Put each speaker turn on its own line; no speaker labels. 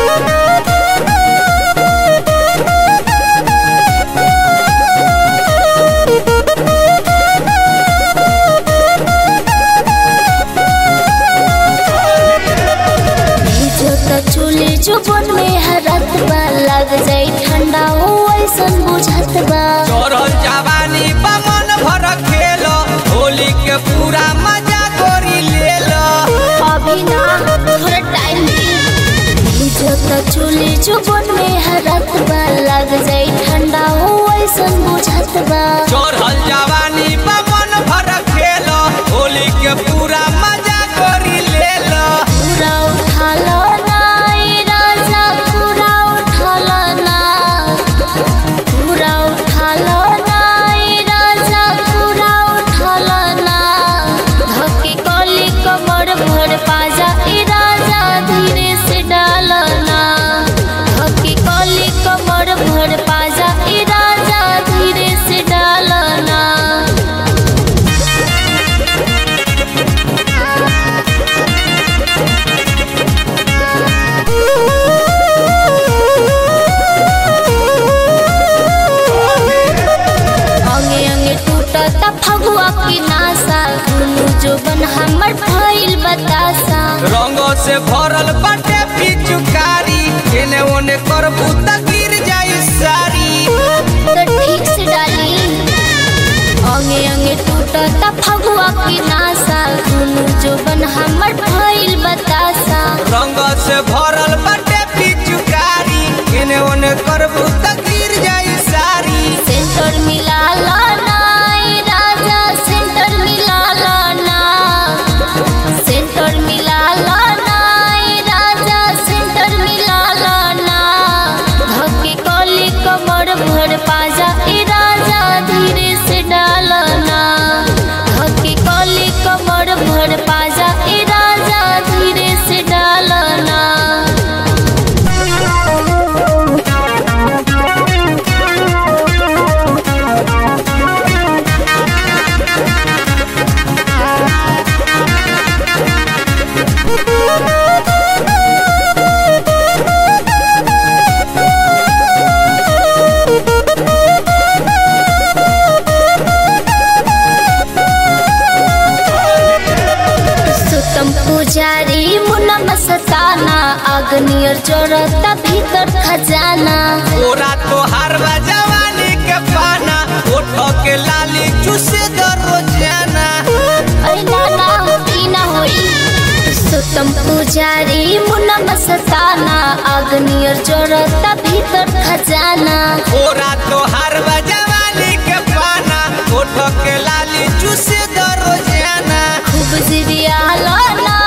चूल्हे चुपन में हरत बा लग जाई ठंडा हो ऐसन बुझत बा।
चढ़ल जवानी बा मन भर खेल होली के पूरा मजा गोरी ले लो।
अभी ना थोड़ा टाइम चूल्हे चुपन में हरत बा लग जाई ठंडा हो ऐसन बुझत बा।
चढ़ल जवानी बा मन भर खेल होली के पूरा मजा गोरी ले लो।
पूरा उठा लो ना ए राजा पूरा उठा लो ना। पूरा उठा लो ना ए राजा पूरा उठा लो ना। धक्के कोली कमर भर पाजा ए राजा धीरे से डालो ना। धक्के कोली कमर भर पाजा ए राजा धीरे से डालो ना। अंगे अंगे टूटता फगुआ की नासा दुनु जो बन हमर भइल बतासा।
रंगों से भरल बाटे पिचुकारी एने ओने करबू त गिर जाई सारी।
तो ठीक से डाली अंगे अंगे टूटता फगुआ की नासा दुनु जो बन हमर भइल बतासा।
रंगों से भरल बाटे पिचुकारी एने ओने करबू त गिर जाई सारी।
सेंटर मिला ला ना ए राजा सेंटर मिला ला ना। सेंटर मिला ला ना ए राजा सेंटर मिला ला ना। धक्के कोली कमर भर पाजा ए राजा धीरे से डालो ना। धक्के कोली कमर भर पाजा ए राजा धीरे से डालो ना। सुतम पुजारी मुना मस्ताना अग्नियर जोरता भीतर खजाना।
ओरा तो हर जवानी के पाना ओठो के लाली चूसे दो रोजाना।
अरे नाना ई ना होई। सुतम पुजारी मुना मस्ताना अग्नियर जोरता भीतर खजाना।
ओरा तो हर जवानी के पाना ओठो के लाली चूसे दो रोजाना।
खूब जिरिया लो ना